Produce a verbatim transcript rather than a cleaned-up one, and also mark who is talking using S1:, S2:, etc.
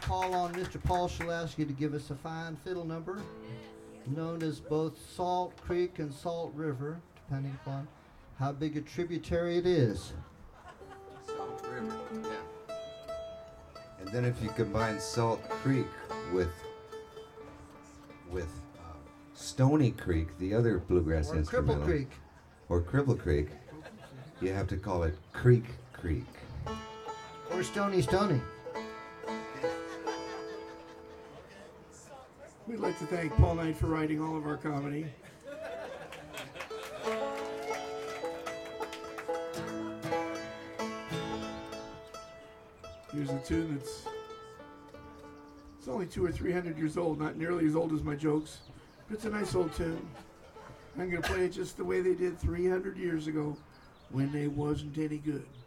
S1: call on Mister Paul Shalaski to give us a fine fiddle number known as both Salt Creek and Salt River, depending upon how big a tributary it is.
S2: Salt River, yeah.
S3: And then if you combine Salt Creek with with uh, Stony Creek, the other bluegrass
S1: Or
S3: instrumental,
S1: Cripple Creek.
S3: or Cripple Creek, you have to call it Creek Creek.
S1: Or Stony Stony.
S4: We'd like to thank Paul Knight for writing all of our comedy. Here's a tune that's it's only two or three hundred years old, not nearly as old as my jokes, but it's a nice old tune. I'm going to play it just the way they did three hundred years ago when they wasn't any good.